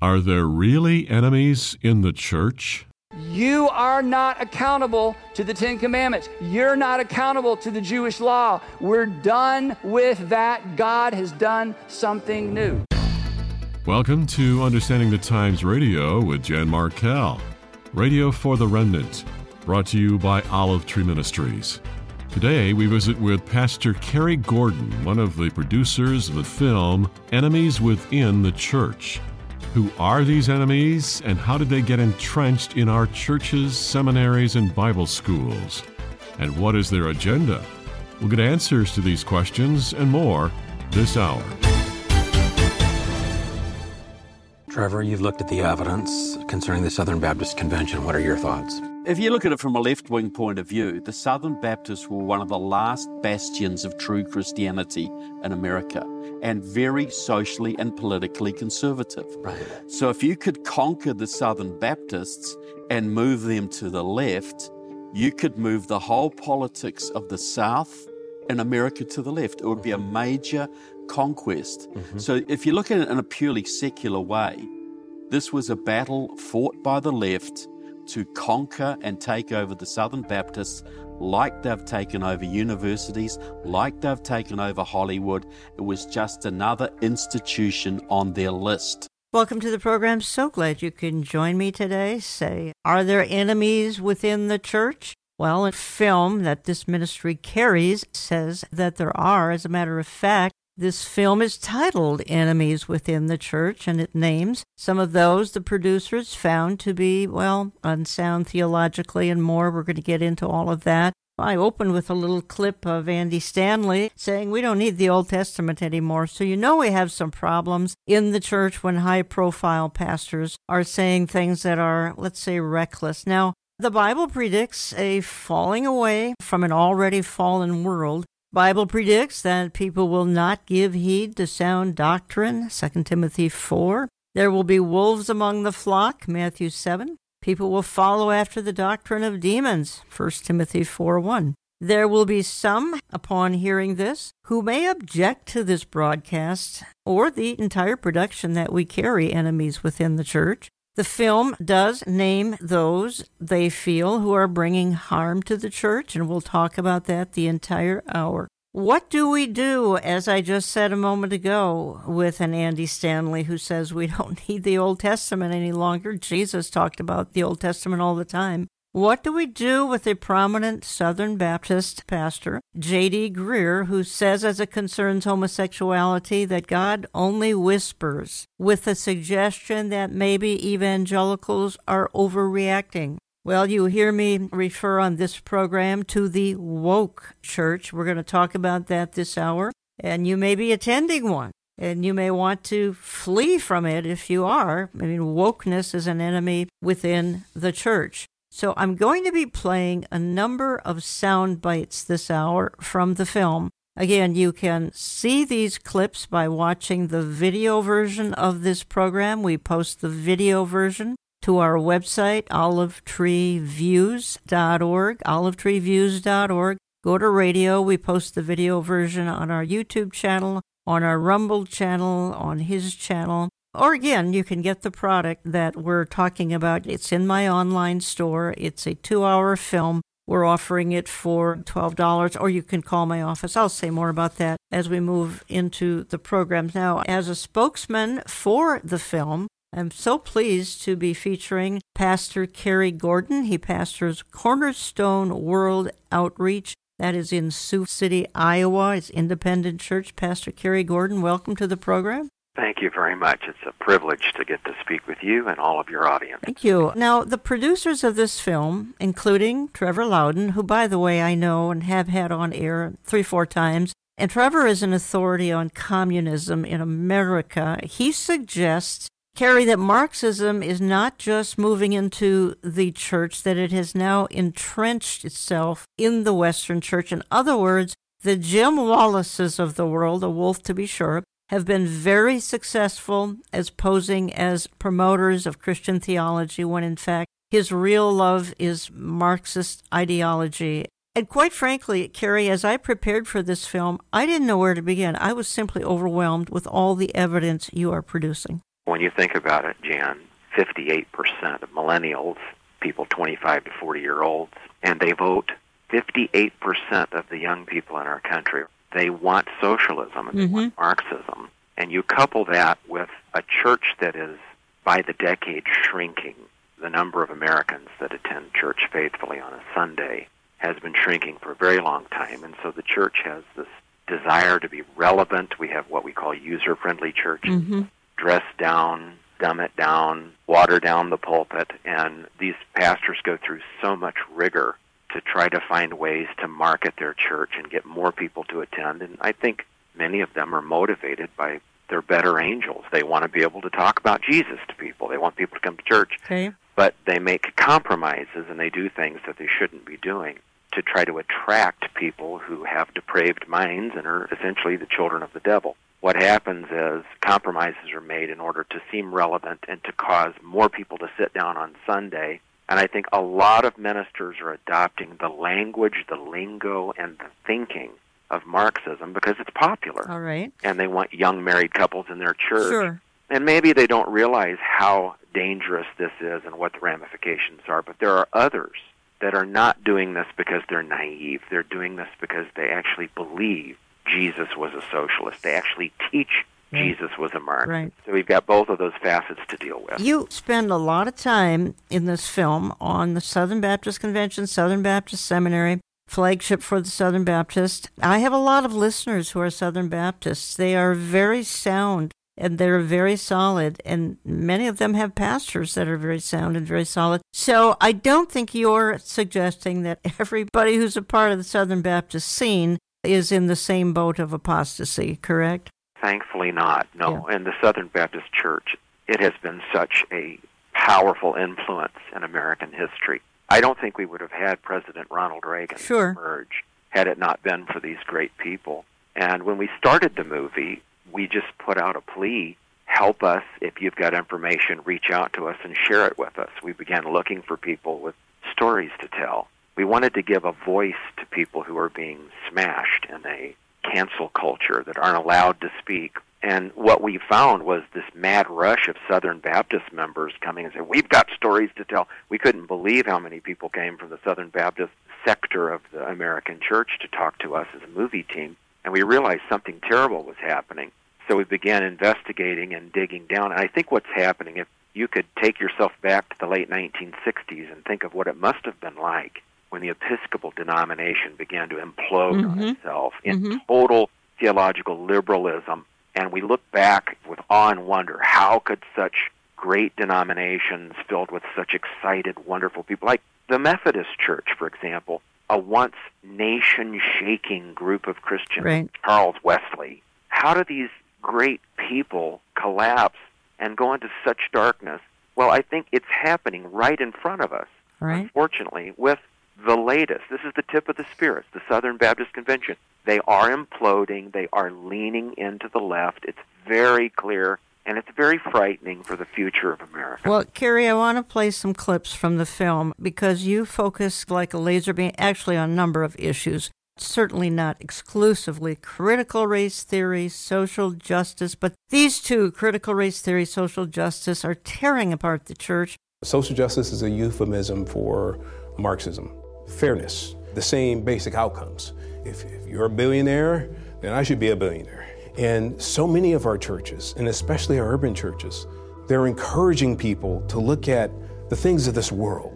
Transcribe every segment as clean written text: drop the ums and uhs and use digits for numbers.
Are there really enemies in the church? You are not accountable to the Ten Commandments. You're not accountable to the Jewish law. We're done with that. God has done something new. Welcome to Understanding the Times Radio with Jan Markell. Radio for the Remnant, brought to you by Olive Tree Ministries. Today we visit with Pastor Kerry Gordon, one of the producers of the film Enemies Within the Church. Who are these enemies, and how did they get entrenched in our churches, seminaries, and Bible schools? And what is their agenda? We'll get answers to these questions and more this hour. Trevor, you've looked at the evidence concerning the Southern Baptist Convention. What are your thoughts? If you look at it from a left-wing point of view, the Southern Baptists were one of the last bastions of true Christianity in America, and very socially and politically conservative. Right. So if you could conquer the Southern Baptists and move them to the left, you could move the whole politics of the South in America to the left. It would be a major conquest. Mm-hmm. So if you look at it in a purely secular way, this was a battle fought by the left to conquer and take over the Southern Baptists, like they've taken over universities, like they've taken over Hollywood. It was just another institution on their list. Welcome to the program. So glad you can join me today. Say, are there enemies within the church? Well, a film that this ministry carries says that there are. As a matter of fact, this film is titled Enemies Within the Church, and it names some of those the producers found to be, unsound theologically and more. We're going to get into all of that. I opened with a little clip of Andy Stanley saying we don't need the Old Testament anymore. So you know we have some problems in the church when high-profile pastors are saying things that are, let's say, reckless. Now, the Bible predicts a falling away from an already fallen world. Bible predicts that people will not give heed to sound doctrine, 2 Timothy 4. There will be wolves among the flock, Matthew 7. People will follow after the doctrine of demons, 1 Timothy 4:1. There will be some, upon hearing this, who may object to this broadcast or the entire production that we carry, Enemies Within the Church. The film does name those they feel who are bringing harm to the church, and we'll talk about that the entire hour. What do we do, as I just said a moment ago, with an Andy Stanley who says we don't need the Old Testament any longer? Jesus talked about the Old Testament all the time. What do we do with a prominent Southern Baptist pastor, J.D. Greear, who says as it concerns homosexuality that God only whispers, with the suggestion that maybe evangelicals are overreacting? Well, you hear me refer on this program to the woke church. We're going to talk about that this hour, and you may be attending one, and you may want to flee from it if you are. I mean, wokeness is an enemy within the church. So I'm going to be playing a number of sound bites this hour from the film. Again, you can see these clips by watching the video version of this program. We post the video version to our website, olivetreeviews.org, olivetreeviews.org. Go to radio. We post the video version on our YouTube channel, on our Rumble channel, on his channel. Or again, you can get the product that we're talking about. It's in my online store. It's a 2-hour film. We're offering it for $12, or you can call my office. I'll say more about that as we move into the program. Now, as a spokesman for the film, I'm so pleased to be featuring Pastor Kerry Gordon. He pastors Cornerstone World Outreach. That is in Sioux City, Iowa. It's independent church. Pastor Kerry Gordon, welcome to the program. Thank you very much. It's a privilege to get to speak with you and all of your audience. Thank you. Now, the producers of this film, including Trevor Loudon, who, by the way, I know and have had on air 3-4 times, and Trevor is an authority on communism in America. He suggests, Kerry, that Marxism is not just moving into the church, that it has now entrenched itself in the Western church. In other words, the Jim Wallaces of the world, a wolf to be sure, have been very successful as posing as promoters of Christian theology when in fact his real love is Marxist ideology. And quite frankly, Kerry, as I prepared for this film, I didn't know where to begin. I was simply overwhelmed with all the evidence you are producing. When you think about it, Jan, 58% of millennials, people 25 to 40-year-olds, and they vote 58% of the young people in our country. They want socialism and they want Marxism. And you couple that with a church that is, by the decade, shrinking. The number of Americans that attend church faithfully on a Sunday has been shrinking for a very long time. And so the church has this desire to be relevant. We have what we call user-friendly churches. Dress down, dumb it down, water down the pulpit. And these pastors go through so much rigor to try to find ways to market their church and get more people to attend. And I think many of them are motivated by their better angels. They want to be able to talk about Jesus to people. They want people to come to church. Okay. But they make compromises and they do things that they shouldn't be doing to try to attract people who have depraved minds and are essentially the children of the devil. What happens is compromises are made in order to seem relevant and to cause more people to sit down on Sunday. And I think a lot of ministers are adopting the language, the lingo, and the thinking of Marxism because it's popular. All right. And they want young married couples in their church. Sure. And maybe they don't realize how dangerous this is and what the ramifications are, but there are others that are not doing this because they're naive. They're doing this because they actually believe Jesus was a socialist. They actually teach Jesus was a Marxist. Right. So we've got both of those facets to deal with. You spend a lot of time in this film on the Southern Baptist Convention, Southern Baptist Seminary, flagship for the Southern Baptist. I have a lot of listeners who are Southern Baptists. They are very sound and they're very solid, and many of them have pastors that are very sound and very solid. So I don't think you're suggesting that everybody who's a part of the Southern Baptist scene is in the same boat of apostasy, correct? Thankfully not, no. Yeah. In the Southern Baptist Church, it has been such a powerful influence in American history. I don't think we would have had President Ronald Reagan emerge had it not been for these great people. And when we started the movie, we just put out a plea, help us. If you've got information, reach out to us and share it with us. We began looking for people with stories to tell. We wanted to give a voice to people who are being smashed in a cancel culture that aren't allowed to speak. And what we found was this mad rush of Southern Baptist members coming and saying, we've got stories to tell. We couldn't believe how many people came from the Southern Baptist sector of the American church to talk to us as a movie team. And we realized something terrible was happening. So we began investigating and digging down. And I think what's happening, if you could take yourself back to the late 1960s and think of what it must have been like when the Episcopal denomination began to implode on itself in total theological liberalism. And we look back with awe and wonder, how could such great denominations filled with such excited, wonderful people, like the Methodist Church, for example, a once nation-shaking group of Christians, Charles Wesley, how do these great people collapse and go into such darkness? Well, I think it's happening right in front of us, unfortunately, with the latest. This is the tip of the spear, the Southern Baptist Convention. They are imploding. They are leaning into the left. It's very clear, and it's very frightening for the future of America. Well, Kerry, I want to play some clips from the film because you focus like a laser beam actually on a number of issues. Certainly not exclusively critical race theory, social justice, but these two, critical race theory, social justice, are tearing apart the church. Social justice is a euphemism for Marxism. Fairness, the same basic outcomes. If you're a billionaire, then I should be a billionaire. And so many of our churches, and especially our urban churches, they're encouraging people to look at the things of this world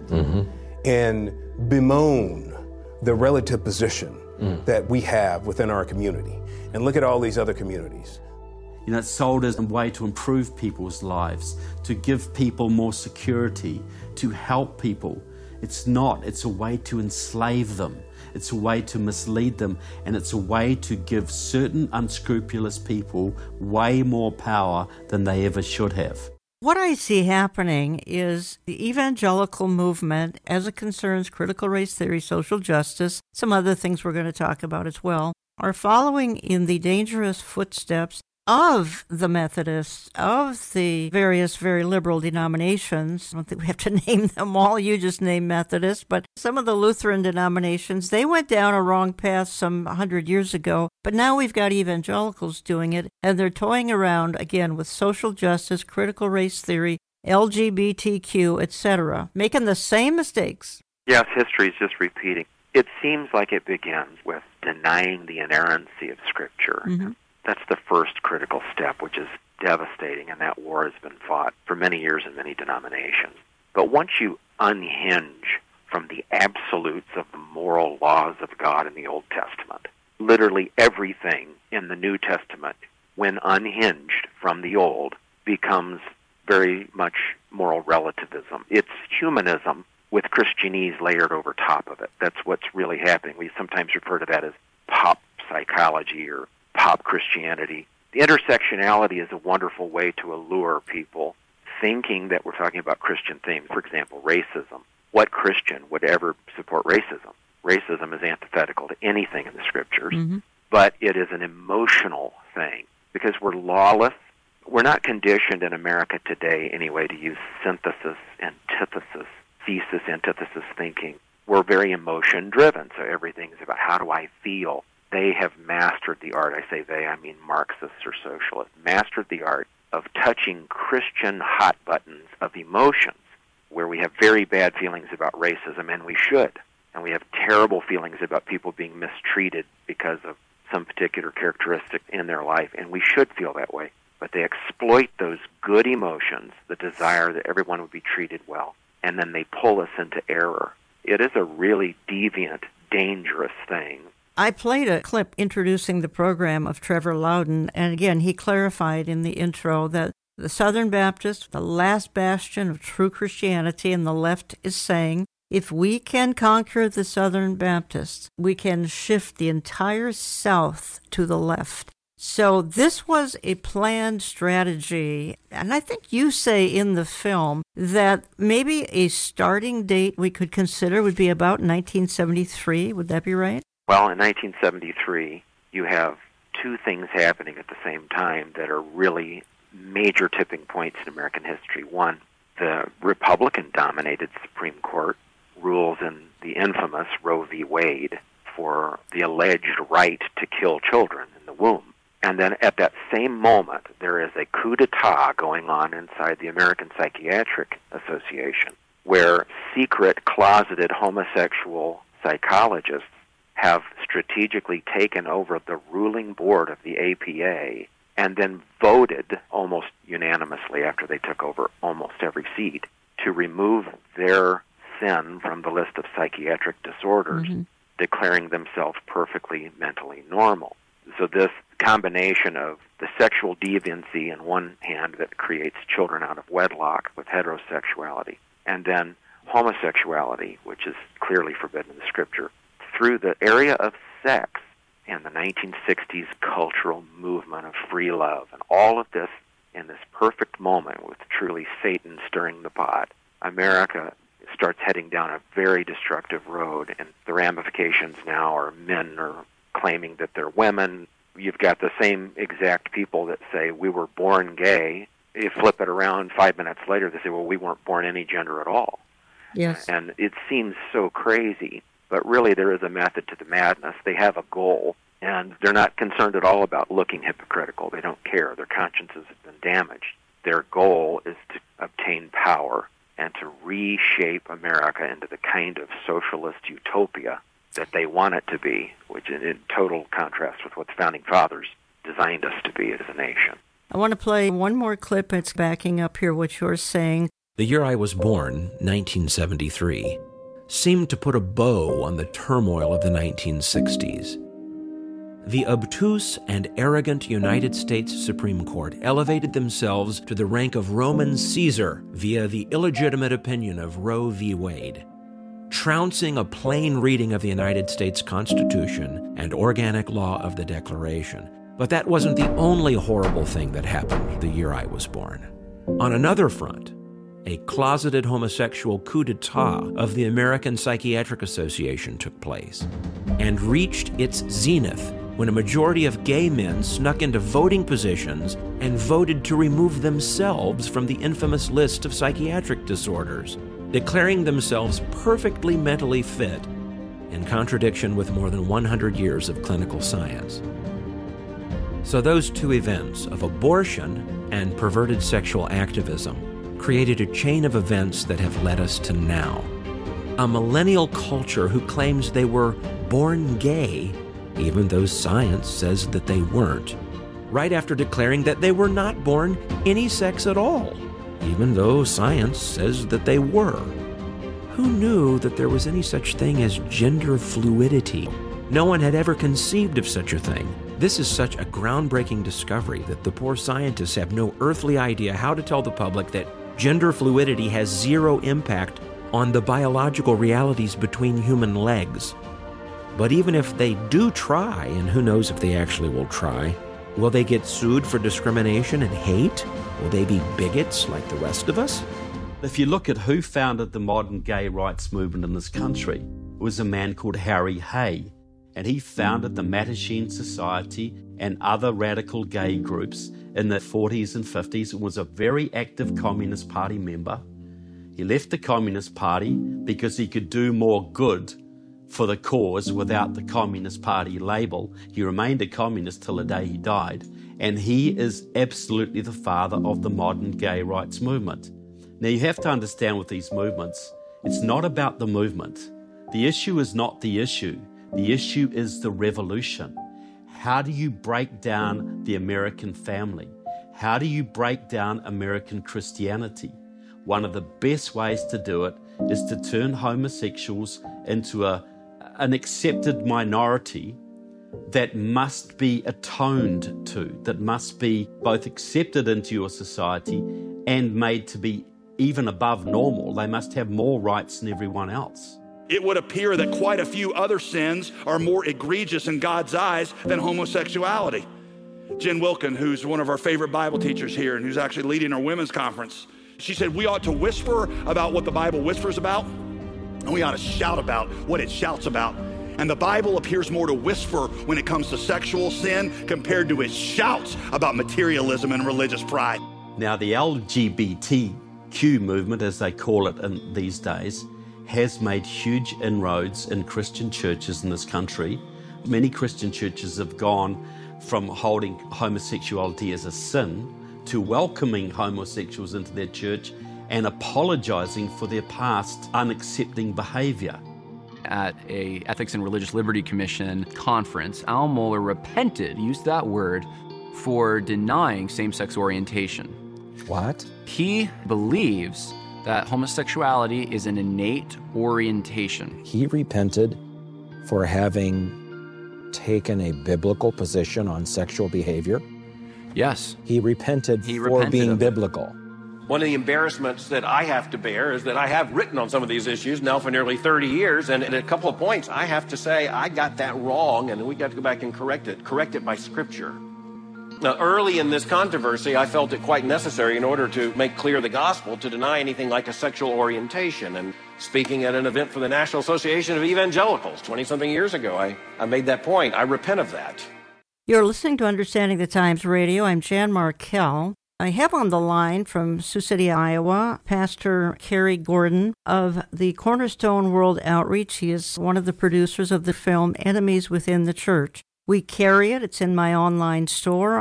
and bemoan the relative position that we have within our community. And look at all these other communities. You know, it's sold as a way to improve people's lives, to give people more security, to help people. It's not. It's a way to enslave them. It's a way to mislead them. And it's a way to give certain unscrupulous people way more power than they ever should have. What I see happening is the evangelical movement, as it concerns critical race theory, social justice, some other things we're going to talk about as well, are following in the dangerous footsteps of the Methodists, of the various very liberal denominations. I don't think we have to name them all. You just named Methodists. But some of the Lutheran denominations, they went down a wrong path some 100 years ago. But now we've got evangelicals doing it, and they're toying around, again, with social justice, critical race theory, LGBTQ, etc., making the same mistakes. Yes, history is just repeating. It seems like it begins with denying the inerrancy of Scripture. Mm-hmm. That's the first critical step, which is devastating, and that war has been fought for many years in many denominations. But once you unhinge from the absolutes of the moral laws of God in the Old Testament, literally everything in the New Testament, when unhinged from the Old, becomes very much moral relativism. It's humanism with Christianese layered over top of it. That's what's really happening. We sometimes refer to that as pop psychology or pop Christianity. The intersectionality is a wonderful way to allure people thinking that we're talking about Christian themes. For example, racism. What Christian would ever support racism? Racism is antithetical to anything in the Scriptures, but it is an emotional thing because we're lawless. We're not conditioned in America today, anyway, to use synthesis, antithesis, thesis, antithesis thinking. We're very emotion-driven, so everything's about how do I feel. They have mastered the art. I say they, I mean Marxists or socialists, mastered the art of touching Christian hot buttons of emotions, where we have very bad feelings about racism, and we should. And we have terrible feelings about people being mistreated because of some particular characteristic in their life, and we should feel that way. But they exploit those good emotions, the desire that everyone would be treated well, and then they pull us into error. It is a really deviant, dangerous thing. I played a clip introducing the program of Trevor Loudon, and again, he clarified in the intro that the Southern Baptists, the last bastion of true Christianity, and the left is saying, if we can conquer the Southern Baptists, we can shift the entire South to the left. So this was a planned strategy, and I think you say in the film that maybe a starting date we could consider would be about 1973. Would that be right? Well, in 1973, you have two things happening at the same time that are really major tipping points in American history. One, the Republican-dominated Supreme Court rules in the infamous Roe v. Wade for the alleged right to kill children in the womb. And then at that same moment, there is a coup d'etat going on inside the American Psychiatric Association, where secret, closeted homosexual psychologists have strategically taken over the ruling board of the APA and then voted almost unanimously after they took over almost every seat to remove their sin from the list of psychiatric disorders, declaring themselves perfectly mentally normal. So this combination of the sexual deviancy in one hand that creates children out of wedlock with heterosexuality, and then homosexuality, which is clearly forbidden in the Scripture, through the area of sex and the 1960s cultural movement of free love, and all of this in this perfect moment with truly Satan stirring the pot, America starts heading down a very destructive road, and the ramifications now are men are claiming that they're women. You've got the same exact people that say, we were born gay. You flip it around 5 minutes later, they say, well, we weren't born any gender at all. Yes. And it seems so crazy, but really there is a method to the madness. They have a goal, and they're not concerned at all about looking hypocritical. They don't care. Their consciences have been damaged. Their goal is to obtain power and to reshape America into the kind of socialist utopia that they want it to be, which is in total contrast with what the Founding Fathers designed us to be as a nation. I want to play one more clip. It's backing up here what you're saying. The year I was born, 1973, seemed to put a bow on the turmoil of the 1960s. The obtuse and arrogant United States Supreme Court elevated themselves to the rank of Roman Caesar via the illegitimate opinion of Roe v. Wade, trouncing a plain reading of the United States Constitution and organic law of the Declaration. But that wasn't the only horrible thing that happened the year I was born. On another front, a closeted homosexual coup d'etat of the American Psychiatric Association took place and reached its zenith when a majority of gay men snuck into voting positions and voted to remove themselves from the infamous list of psychiatric disorders, declaring themselves perfectly mentally fit, in contradiction with more than 100 years of clinical science. So those two events of abortion and perverted sexual activism created a chain of events that have led us to now. A millennial culture who claims they were born gay, even though science says that they weren't, right after declaring that they were not born any sex at all, even though science says that they were. Who knew that there was any such thing as gender fluidity? No one had ever conceived of such a thing. This is such a groundbreaking discovery that the poor scientists have no earthly idea how to tell the public that gender fluidity has zero impact on the biological realities between human legs. But even if they do try, and who knows if they actually will try, will they get sued for discrimination and hate? Will they be bigots like the rest of us? If you look at who founded the modern gay rights movement in this country, it was a man called Harry Hay, and he founded the Mattachine Society and other radical gay groups in the 40s and 50s, and was a very active Communist Party member. He left the Communist Party because he could do more good for the cause without the Communist Party label. He remained a communist till the day he died, and he is absolutely the father of the modern gay rights movement. Now you have to understand with these movements, it's not about the movement. The issue is not the issue. The issue is the revolution. How do you break down the American family? How do you break down American Christianity? One of the best ways to do it is to turn homosexuals into an accepted minority that must be atoned to, that must be both accepted into your society and made to be even above normal. They must have more rights than everyone else. It would appear that quite a few other sins are more egregious in God's eyes than homosexuality. Jen Wilkin, who's one of our favorite Bible teachers here and who's actually leading our women's conference, she said we ought to whisper about what the Bible whispers about, and we ought to shout about what it shouts about. And the Bible appears more to whisper when it comes to sexual sin compared to its shouts about materialism and religious pride. Now, the LGBTQ movement, as they call it in these days, has made huge inroads in Christian churches in this country. Many Christian churches have gone from holding homosexuality as a sin to welcoming homosexuals into their church and apologizing for their past unaccepting behavior. At a Ethics and Religious Liberty Commission conference, Al Mohler repented, used that word, for denying same-sex orientation. What? He believes that homosexuality is an innate orientation. He repented for having taken a biblical position on sexual behavior? Yes. He repented for being biblical. One of the embarrassments that I have to bear is that I have written on some of these issues now for nearly 30 years, and at a couple of points I have to say I got that wrong, and we got to go back and correct it by Scripture. Now, early in this controversy, I felt it quite necessary in order to make clear the gospel to deny anything like a sexual orientation. And speaking at an event for the National Association of Evangelicals 20-something years ago, I made that point. I repent of that. You're listening to Understanding the Times Radio. I'm Jan Markell. I have on the line from Sioux City, Iowa, Pastor Kerry Gordon of the Cornerstone World Outreach. He is one of the producers of the film Enemies Within the Church. We carry it. It's in my online store,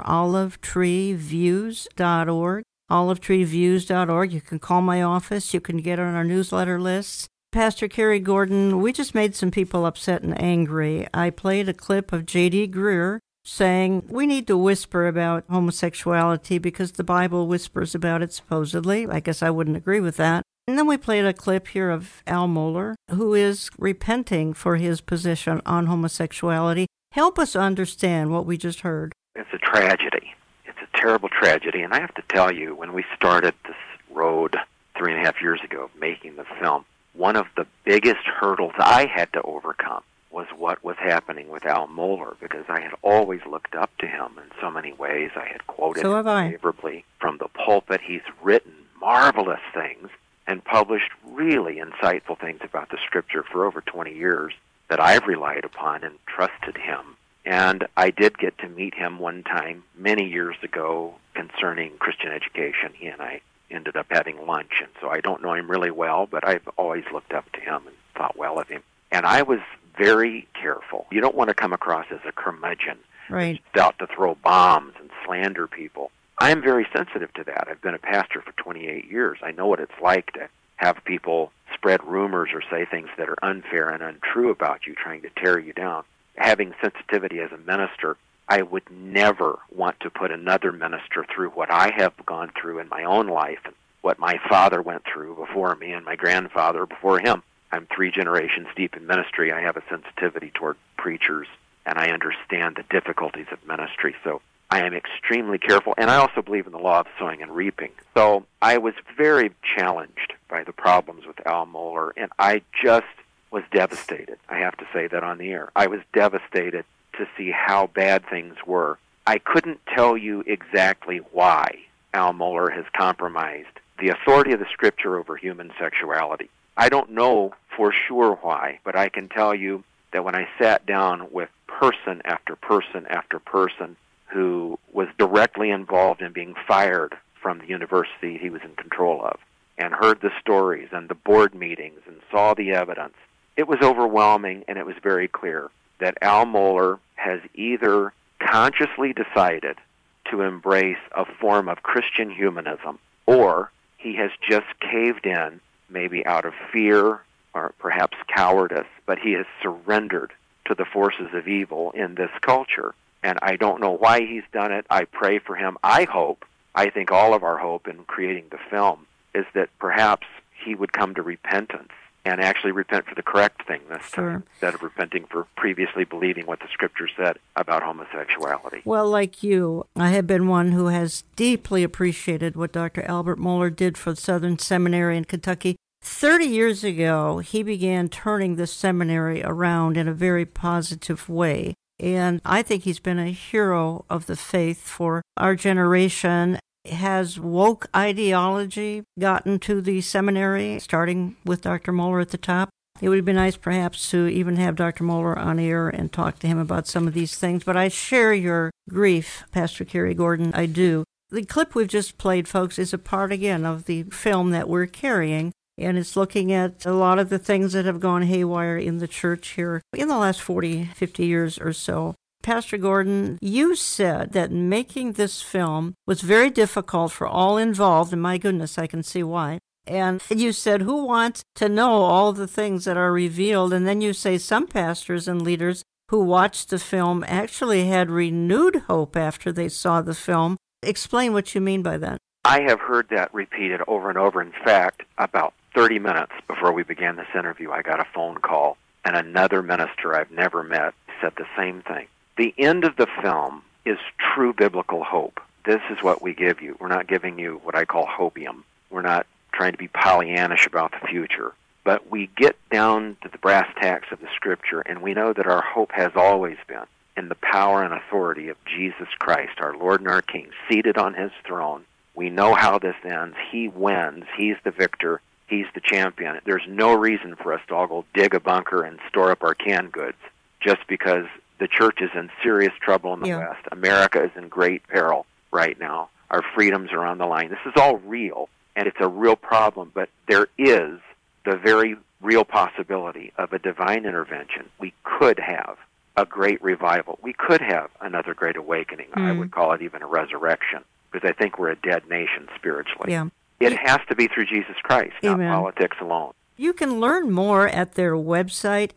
olivetreeviews.org. olivetreeviews.org. You can call my office. You can get on our newsletter lists. Pastor Kerry Gordon, we just made some people upset and angry. I played a clip of J.D. Greear saying we need to whisper about homosexuality because the Bible whispers about it, supposedly. I guess I wouldn't agree with that. And then we played a clip here of Al Mohler, who is repenting for his position on homosexuality. Help us understand what we just heard. It's a tragedy. It's a terrible tragedy. And I have to tell you, when we started this road 3.5 years ago, making the film, one of the biggest hurdles I had to overcome was what was happening with Al Mohler, because I had always looked up to him in so many ways. I had quoted him favorably from the pulpit. He's written marvelous things and published really insightful things about the Scripture for over 20 years that I've relied upon and trusted him And I did get to meet him one time many years ago concerning Christian education. He and I ended up having lunch, and so I don't know him really well, but I've always looked up to him and thought well of him. And I was very careful. You don't want to come across as a curmudgeon, right, out to throw bombs and slander people. I am very sensitive to that. I've been a pastor for 28 years. I know what it's like to have people spread rumors or say things that are unfair and untrue about you, trying to tear you down. Having sensitivity as a minister, I would never want to put another minister through what I have gone through in my own life and what my father went through before me and my grandfather before him. I'm 3 generations deep in ministry. I have a sensitivity toward preachers, and I understand the difficulties of ministry. So I am extremely careful, and I also believe in the law of sowing and reaping. So I was very challenged by the problems with Al Mohler, and I just was devastated. I have to say that on the air. I was devastated to see how bad things were. I couldn't tell you exactly why Al Mohler has compromised the authority of the Scripture over human sexuality. I don't know for sure why, but I can tell you that when I sat down with person after person after person who was directly involved in being fired from the university he was in control of, and heard the stories and the board meetings and saw the evidence, it was overwhelming, and it was very clear that Al Mohler has either consciously decided to embrace a form of Christian humanism, or he has just caved in, maybe out of fear or perhaps cowardice, but he has surrendered to the forces of evil in this culture. And I don't know why he's done it. I pray for him. I think all of our hope in creating the film is that perhaps he would come to repentance and actually repent for the correct thing this time, instead of repenting for previously believing what the Scripture said about homosexuality. Well, like you, I have been one who has deeply appreciated what Dr. Albert Mohler did for the Southern Seminary in Kentucky. 30 years ago, he began turning the seminary around in a very positive way. And I think he's been a hero of the faith for our generation. Has woke ideology gotten to the seminary, starting with Dr. Mohler at the top? It would be nice perhaps to even have Dr. Mohler on air and talk to him about some of these things. But I share your grief, Pastor Cary Gordon. I do. The clip we've just played, folks, is a part, again, of the film that we're carrying. And it's looking at a lot of the things that have gone haywire in the church here in the last 40, 50 years or so. Pastor Gordon, you said that making this film was very difficult for all involved, and my goodness, I can see why. And you said, who wants to know all the things that are revealed? And then you say some pastors and leaders who watched the film actually had renewed hope after they saw the film. Explain what you mean by that. I have heard that repeated over and over. In fact, about 30 minutes before we began this interview, I got a phone call, and another minister I've never met said the same thing. The end of the film is true biblical hope. This is what we give you. We're not giving you what I call hopium. We're not trying to be Pollyannish about the future. But we get down to the brass tacks of the Scripture, and we know that our hope has always been in the power and authority of Jesus Christ, our Lord and our King, seated on His throne. We know how this ends. He wins. He's the victor. He's the champion. There's no reason for us to all go dig a bunker and store up our canned goods just because the church is in serious trouble in the West. America is in great peril right now. Our freedoms are on the line. This is all real, and it's a real problem, but there is the very real possibility of a divine intervention. We could have a great revival. We could have another great awakening. I would call it even a resurrection, because I think we're a dead nation spiritually. Yeah. It has to be through Jesus Christ, not politics alone. You can learn more at their website,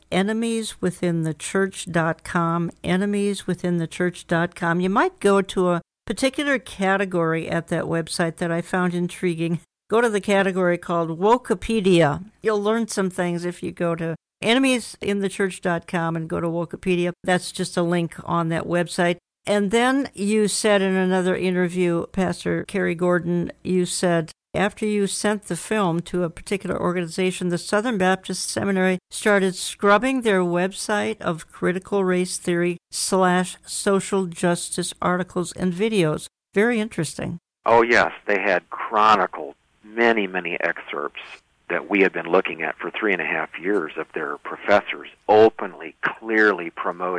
enemieswithinthechurch.com, enemieswithinthechurch.com. You might go to a particular category at that website that I found intriguing. Go to the category called Wokepedia. You'll learn some things if you go to enemieswithinthechurch.com and go to Wokepedia. That's just a link on that website. And then you said in another interview, Pastor Cary Gordon, you said, after you sent the film to a particular organization, the Southern Baptist Seminary started scrubbing their website of critical race theory / social justice articles and videos. Very interesting. Oh, yes. They had chronicled many, many excerpts that we had been looking at for 3.5 years of their professors openly, clearly promoting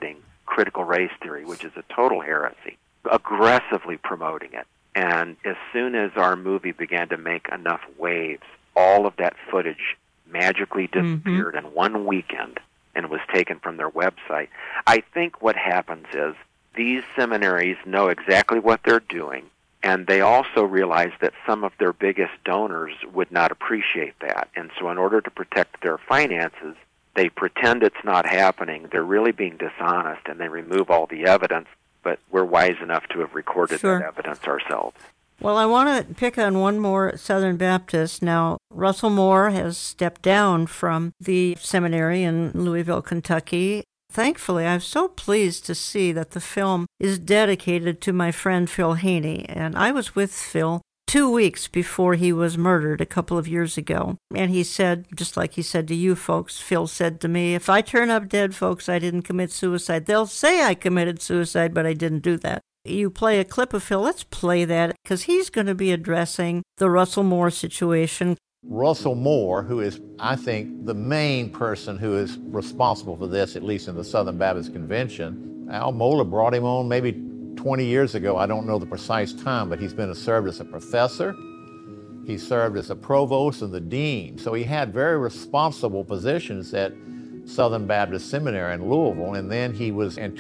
critical race theory, which is a total heresy, aggressively promoting it. And as soon as our movie began to make enough waves, all of that footage magically disappeared in one weekend and was taken from their website. I think what happens is these seminaries know exactly what they're doing, and they also realize that some of their biggest donors would not appreciate that. And so in order to protect their finances, they pretend it's not happening. They're really being dishonest, and they remove all the evidence, but we're wise enough to have recorded that evidence ourselves. Well, I want to pick on one more Southern Baptist. Now, Russell Moore has stepped down from the seminary in Louisville, Kentucky. Thankfully, I'm so pleased to see that the film is dedicated to my friend Phil Haney. And I was with Phil 2 weeks before he was murdered a couple of years ago. And he said, just like he said to you folks, Phil said to me, if I turn up dead, folks, I didn't commit suicide. They'll say I committed suicide, but I didn't do that. You play a clip of Phil. Let's play that, because he's going to be addressing the Russell Moore situation. Russell Moore, who is, I think, the main person who is responsible for this, at least in the Southern Baptist Convention. Al Mohler brought him on maybe 20 years ago. I don't know the precise time, but he's been served as a professor. He served as a provost and the dean. So he had very responsible positions at Southern Baptist Seminary in Louisville. And then he was, in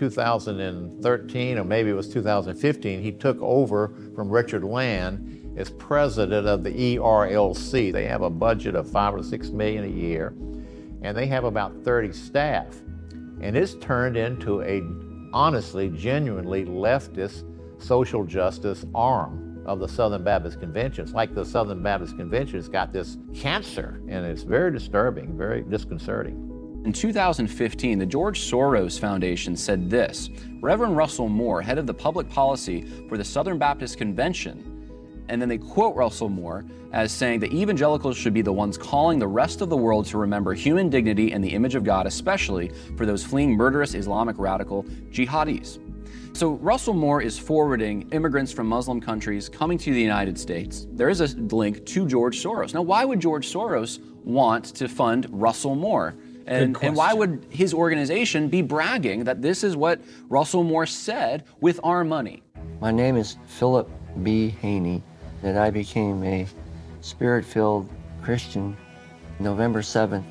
2013, or maybe it was 2015, he took over from Richard Land as president of the ERLC. They have a budget of $5 or $6 million a year, and they have about 30 staff. And it's turned into a, honestly, genuinely leftist social justice arm of the Southern Baptist Convention. It's like the Southern Baptist Convention has got this cancer, and it's very disturbing, very disconcerting. In 2015, the George Soros Foundation said this: Reverend Russell Moore, head of the public policy for the Southern Baptist Convention, and then they quote Russell Moore as saying that evangelicals should be the ones calling the rest of the world to remember human dignity and the image of God, especially for those fleeing murderous Islamic radical jihadis. So Russell Moore is forwarding immigrants from Muslim countries coming to the United States. There is a link to George Soros. Now, why would George Soros want to fund Russell Moore? And why would his organization be bragging that this is what Russell Moore said with our money? My name is Philip B. Haney, and I became a Spirit-filled Christian November 7th,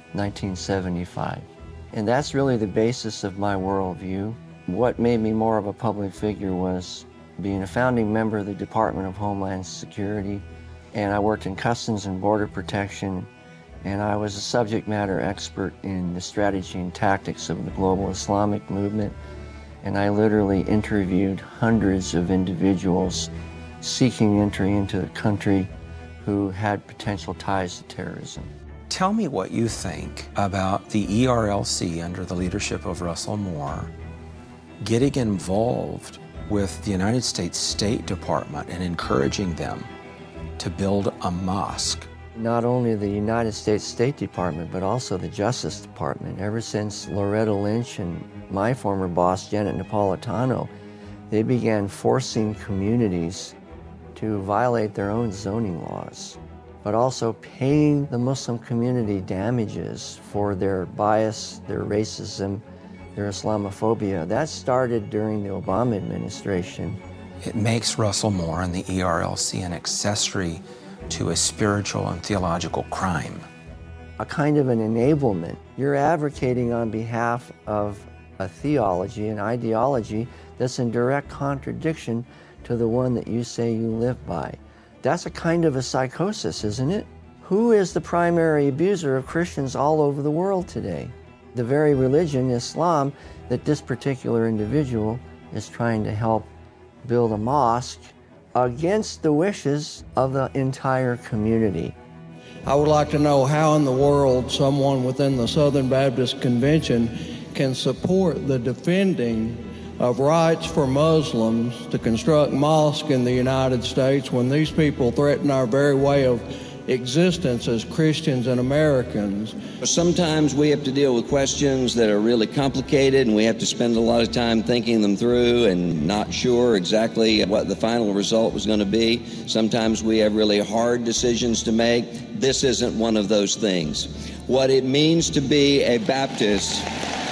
1975. And that's really the basis of my worldview. What made me more of a public figure was being a founding member of the Department of Homeland Security, and I worked in Customs and Border Protection, and I was a subject matter expert in the strategy and tactics of the global Islamic movement, and I literally interviewed hundreds of individuals seeking entry into the country who had potential ties to terrorism. Tell me what you think about the ERLC under the leadership of Russell Moore getting involved with the United States State Department and encouraging them to build a mosque. Not only the United States State Department, but also the Justice Department. Ever since Loretta Lynch and my former boss, Janet Napolitano, they began forcing communities to violate their own zoning laws, but also paying the Muslim community damages for their bias, their racism, their Islamophobia. That started during the Obama administration. It makes Russell Moore and the ERLC an accessory to a spiritual and theological crime. A kind of an enablement. You're advocating on behalf of a theology, an ideology that's in direct contradiction to the one that you say you live by. That's a kind of a psychosis, isn't it? Who is the primary abuser of Christians all over the world today? The very religion, Islam, that this particular individual is trying to help build a mosque against the wishes of the entire community. I would like to know how in the world someone within the Southern Baptist Convention can support the defending of rights for Muslims to construct mosques in the United States when these people threaten our very way of existence as Christians and Americans. Sometimes we have to deal with questions that are really complicated, and we have to spend a lot of time thinking them through and not sure exactly what the final result was going to be. Sometimes we have really hard decisions to make. This isn't one of those things. What it means to be a Baptist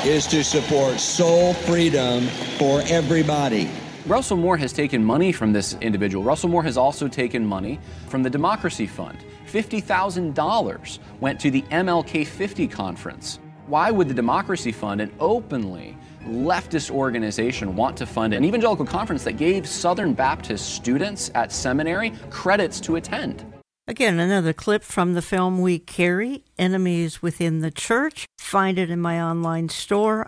is to support soul freedom for everybody. Russell Moore has taken money from this individual. Russell Moore has also taken money from the Democracy Fund. $50,000 went to the MLK 50 conference. Why would the Democracy Fund, an openly leftist organization, want to fund an evangelical conference that gave Southern Baptist students at seminary credits to attend? Again, another clip from the film We Carry, Enemies Within the Church. Find it in my online store,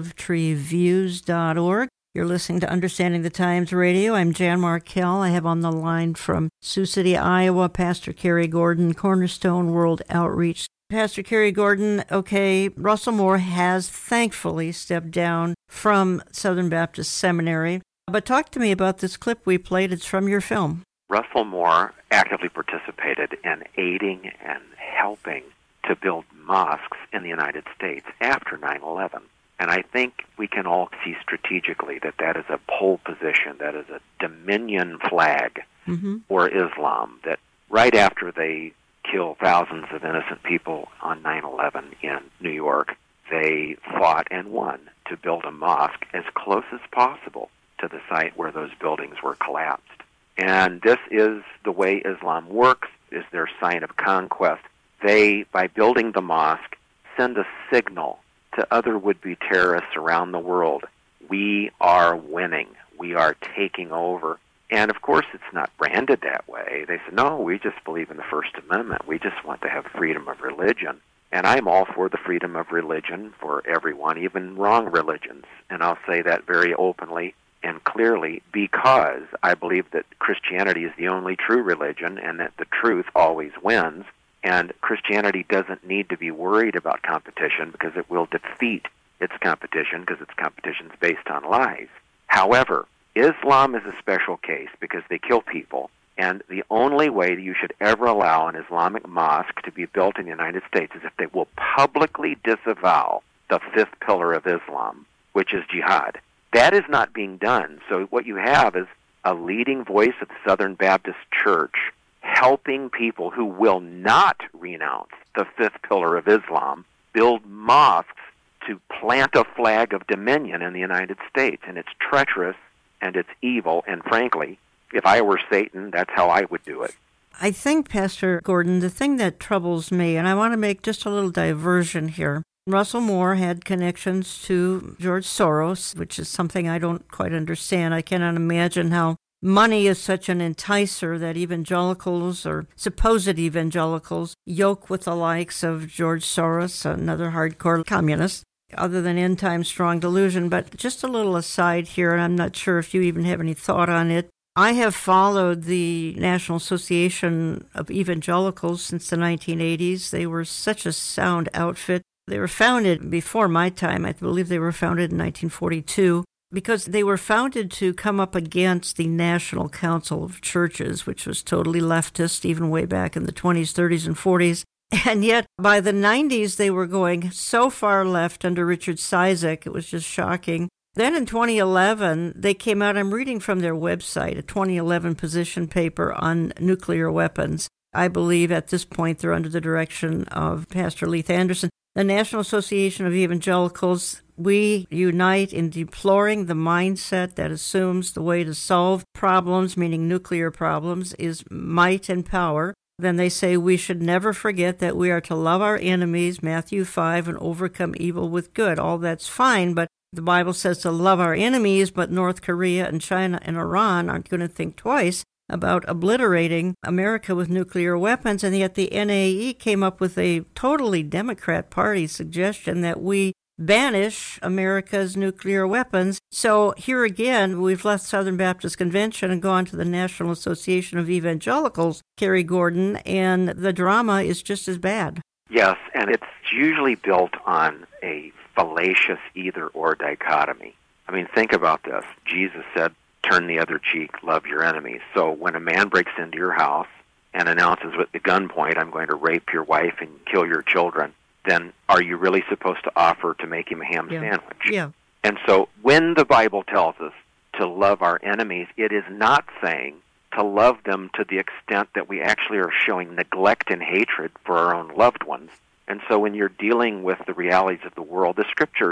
olivetreeviews.org. You're listening to Understanding the Times Radio. I'm Jan Markell. I have on the line from Sioux City, Iowa, Pastor Kerry Gordon, Cornerstone World Outreach. Pastor Kerry Gordon, okay, Russell Moore has thankfully stepped down from Southern Baptist Seminary. But talk to me about this clip we played. It's from your film. Russell Moore actively participated in aiding and helping to build mosques in the United States after 9/11. And I think we can all see strategically that that is a pole position, that is a dominion flag for Islam, that right after they kill thousands of innocent people on 9/11 in New York, they fought and won to build a mosque as close as possible to the site where those buildings were collapsed. And this is the way Islam works, is their sign of conquest. They, by building the mosque, send a signal to other would-be terrorists around the world. We are winning. We are taking over. And, of course, it's not branded that way. They say, no, we just believe in the First Amendment. We just want to have freedom of religion. And I'm all for the freedom of religion for everyone, even wrong religions. And I'll say that very openly and clearly because I believe that Christianity is the only true religion and that the truth always wins. And Christianity doesn't need to be worried about competition because it will defeat its competition because its competition is based on lies. However, Islam is a special case because they kill people, and the only way that you should ever allow an Islamic mosque to be built in the United States is if they will publicly disavow the fifth pillar of Islam, which is jihad. That is not being done. So what you have is a leading voice of the Southern Baptist Church helping people who will not renounce the fifth pillar of Islam build mosques to plant a flag of dominion in the United States. And it's treacherous and it's evil. And frankly, if I were Satan, that's how I would do it. I think, Pastor Gordon, the thing that troubles me, and I want to make just a little diversion here, Russell Moore had connections to George Soros, which is something I don't quite understand. I cannot imagine how money is such an enticer that evangelicals or supposed evangelicals yoke with the likes of George Soros, another hardcore communist, other than end-time strong delusion. But just a little aside here, and I'm not sure if you even have any thought on it. I have followed the National Association of Evangelicals since the 1980s. They were such a sound outfit. They were founded before my time. I believe they were founded in 1942. Because they were founded to come up against the National Council of Churches, which was totally leftist, even way back in the 20s, 30s, and 40s. And yet, by the 90s, they were going so far left under Richard Cizik, it was just shocking. Then in 2011, they came out, I'm reading from their website, a 2011 position paper on nuclear weapons. I believe at this point they're under the direction of Pastor Leith Anderson. The National Association of Evangelicals, we unite in deploring the mindset that assumes the way to solve problems, meaning nuclear problems, is might and power. Then they say we should never forget that we are to love our enemies, Matthew 5, and overcome evil with good. All that's fine, but the Bible says to love our enemies, but North Korea and China and Iran aren't going to think twice about obliterating America with nuclear weapons, and yet the NAE came up with a totally Democrat Party suggestion that we banish America's nuclear weapons. So here again, we've left Southern Baptist Convention and gone to the National Association of Evangelicals, Kerry Gordon, and the drama is just as bad. Yes, and it's usually built on a fallacious either-or dichotomy. I mean, think about this. Jesus said, turn the other cheek, love your enemies. So when a man breaks into your house and announces with the gunpoint, I'm going to rape your wife and kill your children, then are you really supposed to offer to make him a ham sandwich? Yeah. And so when the Bible tells us to love our enemies, it is not saying to love them to the extent that we actually are showing neglect and hatred for our own loved ones. And so when you're dealing with the realities of the world, the Scriptures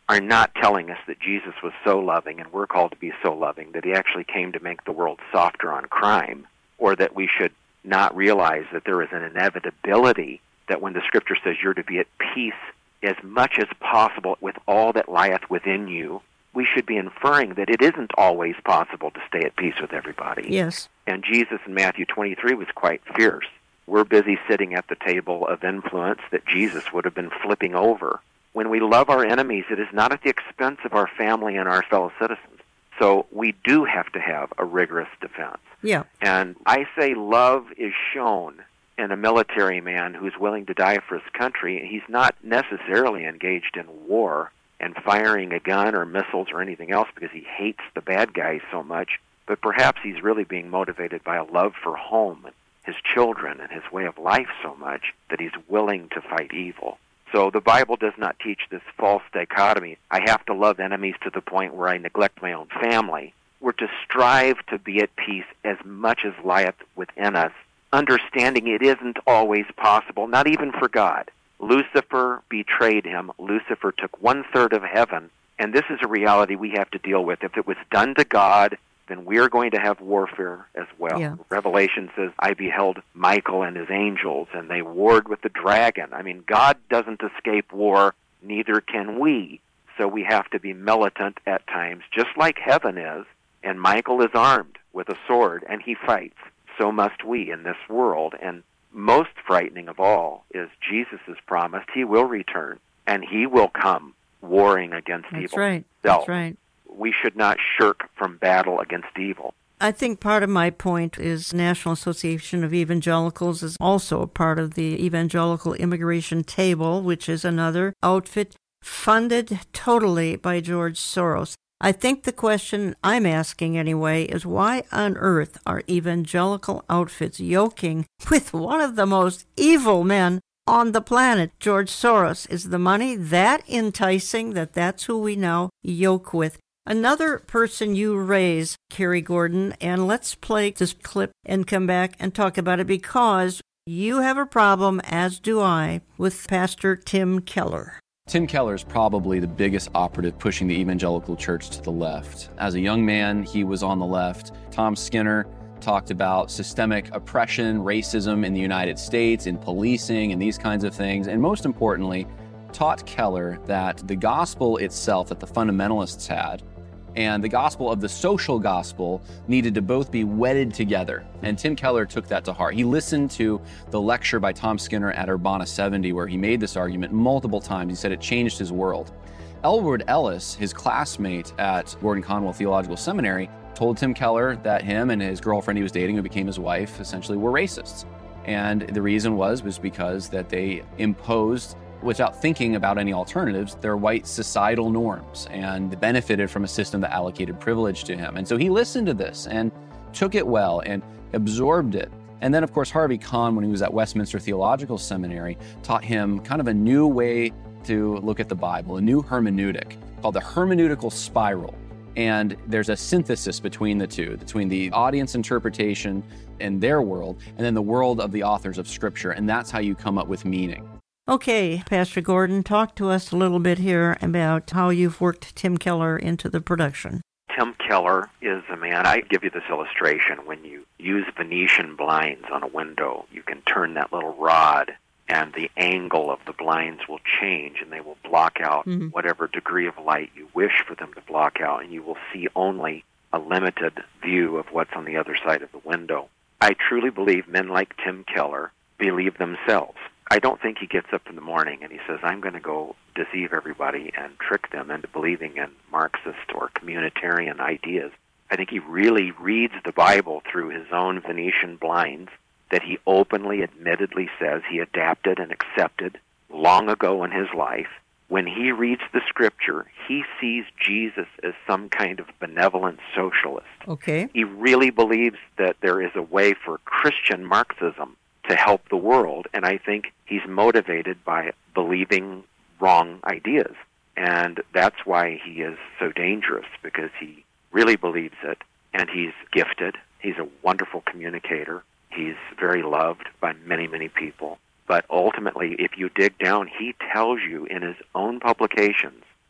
are not telling us that Jesus was so loving, and we're called to be so loving, that he actually came to make the world softer on crime, or that we should not realize that there is an inevitability that when the Scripture says you're to be at peace as much as possible with all that lieth within you, we should be inferring that it isn't always possible to stay at peace with everybody. Yes. And Jesus in Matthew 23 was quite fierce. We're busy sitting at the table of influence that Jesus would have been flipping over. When we love our enemies, it is not at the expense of our family and our fellow citizens. So we do have to have a rigorous defense. Yeah. And I say love is shown in a military man who's willing to die for his country. He's not necessarily engaged in war and firing a gun or missiles or anything else because he hates the bad guys so much, but perhaps he's really being motivated by a love for home and his children and his way of life so much that he's willing to fight evil. So the Bible does not teach this false dichotomy. I have to love enemies to the point where I neglect my own family. We're to strive to be at peace as much as lieth within us, understanding it isn't always possible, not even for God. Lucifer betrayed him. Lucifer took 1/3 of heaven, and this is a reality we have to deal with. If it was done to God, then we are going to have warfare as well. Yeah. Revelation says, I beheld Michael and his angels, and they warred with the dragon. I mean, God doesn't escape war, neither can we. So we have to be militant at times, just like heaven is, and Michael is armed with a sword, and he fights. So must we in this world, and most frightening of all is Jesus has promised he will return, and he will come warring against evil. That's right. Self. That's right. We should not shirk from battle against evil. I think part of my point is National Association of Evangelicals is also a part of the Evangelical Immigration Table, which is another outfit funded totally by George Soros. I think the question I'm asking anyway is why on earth are evangelical outfits yoking with one of the most evil men on the planet, George Soros? Is the money that enticing that that's who we now yoke with? Another person you raise, Kerry Gordon, and let's play this clip and come back and talk about it because you have a problem, as do I, with Pastor Tim Keller. Tim Keller is probably the biggest operative pushing the evangelical church to the left. As a young man, he was on the left. Tom Skinner talked about systemic oppression, racism in the United States, in policing, and these kinds of things. And most importantly, taught Keller that the gospel itself that the fundamentalists had and the gospel of the social gospel needed to both be wedded together. And Tim Keller took that to heart. He listened to the lecture by Tom Skinner at Urbana 70 where he made this argument multiple times. He said it changed his world. Elwood Ellis, his classmate at Gordon Conwell Theological Seminary, told Tim Keller that him and his girlfriend he was dating, who became his wife, essentially were racists. And the reason was because that they imposed, without thinking about any alternatives, their white societal norms and benefited from a system that allocated privilege to him. And so he listened to this and took it well and absorbed it. And then, of course, Harvey Kahn, when he was at Westminster Theological Seminary, taught him kind of a new way to look at the Bible, a new hermeneutic called the hermeneutical spiral. And there's a synthesis between the two, between the audience interpretation and their world, and then the world of the authors of Scripture. And that's how you come up with meaning. Okay, Pastor Gordon, talk to us a little bit here about how you've worked Tim Keller into the production. Tim Keller is a man, I give you this illustration. When you use Venetian blinds on a window, you can turn that little rod and the angle of the blinds will change and they will block out whatever degree of light you wish for them to block out, and you will see only a limited view of what's on the other side of the window. I truly believe men like Tim Keller believe themselves. I don't think he gets up in the morning and he says, I'm going to go deceive everybody and trick them into believing in Marxist or communitarian ideas. I think he really reads the Bible through his own Venetian blinds that he openly, admittedly says he adapted and accepted long ago in his life. When he reads the Scripture, he sees Jesus as some kind of benevolent socialist. Okay. He really believes that there is a way for Christian Marxism to help the world, and I think he's motivated by believing wrong ideas. And that's why he is so dangerous, because he really believes it, and he's gifted. He's a wonderful communicator. He's very loved by many, many people. But ultimately, if you dig down, he tells you in his own publications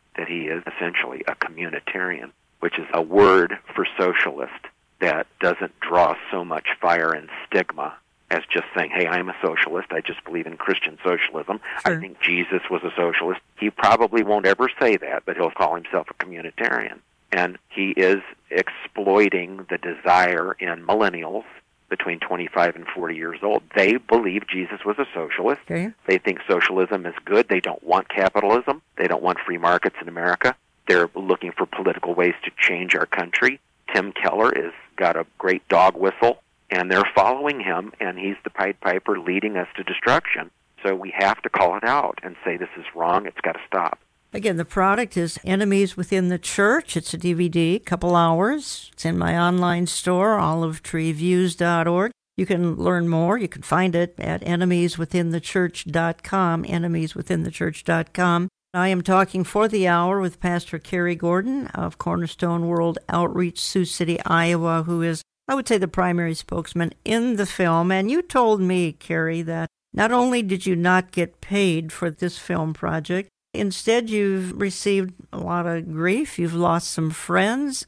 that he is essentially a communitarian, which is a word for socialist that doesn't draw so much fire and stigma as just saying, hey, I'm a socialist, I just believe in Christian socialism. Sure. I think Jesus was a socialist. He probably won't ever say that, but he'll call himself a communitarian. And he is exploiting the desire in millennials between 25 and 40 years old. They believe Jesus was a socialist. Okay. They think socialism is good. They don't want capitalism. They don't want free markets in America. They're looking for political ways to change our country. Tim Keller has got a great dog whistle, and they're following him, and he's the Pied Piper leading us to destruction. So we have to call it out and say this is wrong. It's got to stop. Again, the product is Enemies Within the Church. It's a DVD, couple hours. It's in my online store, olivetreeviews.org. You can learn more. You can find it at enemieswithinthechurch.com, enemieswithinthechurch.com. I am talking for the hour with Pastor Cary Gordon of Cornerstone World Outreach, Sioux City, Iowa, who is, I would say, the primary spokesman in the film. And you told me, Cary, that not only did you not get paid for this film project, instead, you've received a lot of grief. You've lost some friends.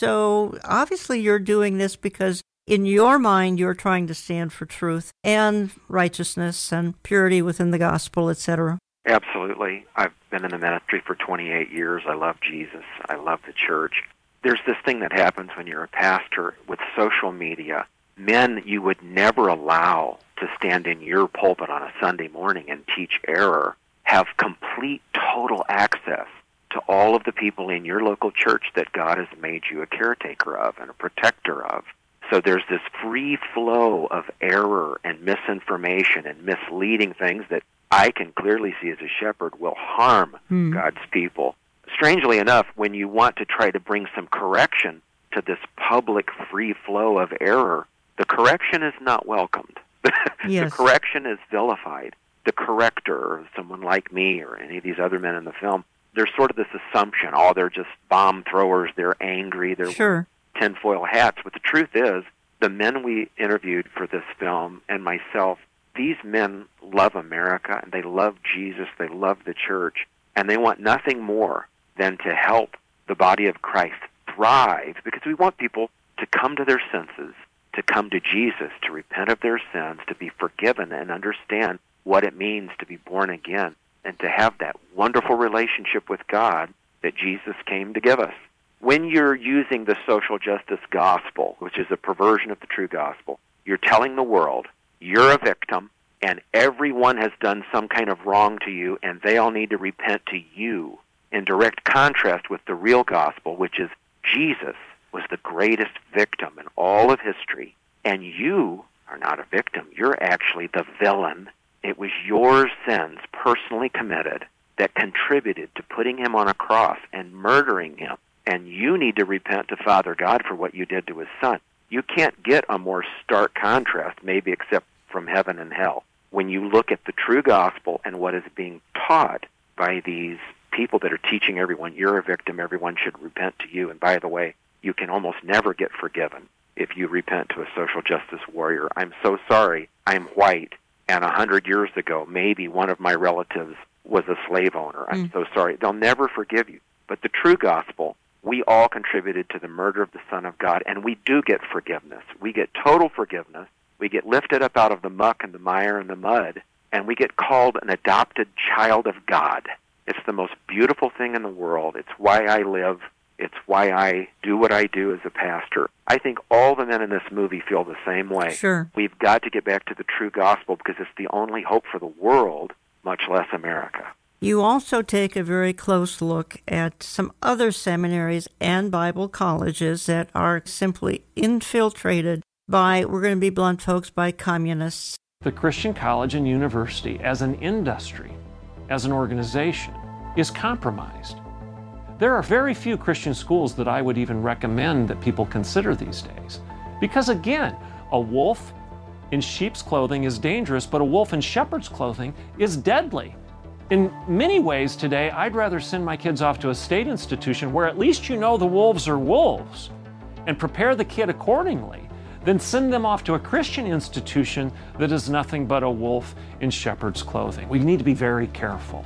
So obviously you're doing this because in your mind, you're trying to stand for truth and righteousness and purity within the gospel, etc. Absolutely. I've been in the ministry for 28 years. I love Jesus. I love the church. There's this thing that happens when you're a pastor with social media. Men you would never allow to stand in your pulpit on a Sunday morning and teach error have complete, total access to all of the people in your local church that God has made you a caretaker of and a protector of. So there's this free flow of error and misinformation and misleading things that I can clearly see as a shepherd will harm God's people. Strangely enough, when you want to try to bring some correction to this public free flow of error, the correction is not welcomed. Yes. The correction is vilified. The corrector, or someone like me or any of these other men in the film, there's sort of this assumption, oh, they're just bomb throwers, they're angry, they're wearing tinfoil hats. But the truth is, the men we interviewed for this film and myself, these men love America, and they love Jesus, they love the church, and they want nothing more than to help the body of Christ thrive, because we want people to come to their senses, to come to Jesus, to repent of their sins, to be forgiven and understand what it means to be born again, and to have that wonderful relationship with God that Jesus came to give us. When you're using the social justice gospel, which is a perversion of the true gospel, you're telling the world you're a victim and everyone has done some kind of wrong to you and they all need to repent to you, in direct contrast with the real gospel, which is Jesus was the greatest victim in all of history, and you are not a victim. You're actually the villain. It was your sins, personally committed, that contributed to putting him on a cross and murdering him. And you need to repent to Father God for what you did to his Son. You can't get a more stark contrast, maybe except from heaven and hell, when you look at the true gospel and what is being taught by these people that are teaching everyone, you're a victim, everyone should repent to you. And by the way, you can almost never get forgiven if you repent to a social justice warrior. I'm so sorry, I'm white, and 100 years ago, maybe one of my relatives was a slave owner. I'm so sorry. They'll never forgive you. But the true gospel, we all contributed to the murder of the Son of God, and we do get forgiveness. We get total forgiveness. We get lifted up out of the muck and the mire and the mud, and we get called an adopted child of God. It's the most beautiful thing in the world. It's why I live. It's why I do what I do as a pastor. I think all the men in this movie feel the same way. Sure. We've got to get back to the true gospel because it's the only hope for the world, much less America. You also take a very close look at some other seminaries and Bible colleges that are simply infiltrated by, we're going to be blunt, folks, by communists. The Christian college and university as an industry, as an organization, is compromised. There are very few Christian schools that I would even recommend that people consider these days. Because again, a wolf in sheep's clothing is dangerous, but a wolf in shepherd's clothing is deadly. In many ways today, I'd rather send my kids off to a state institution where at least you know the wolves are wolves and prepare the kid accordingly than send them off to a Christian institution that is nothing but a wolf in shepherd's clothing. We need to be very careful.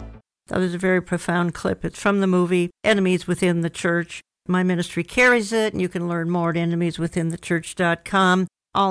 That was a very profound clip. It's from the movie Enemies Within the Church. My ministry carries it, and you can learn more at enemieswithinthechurch.com,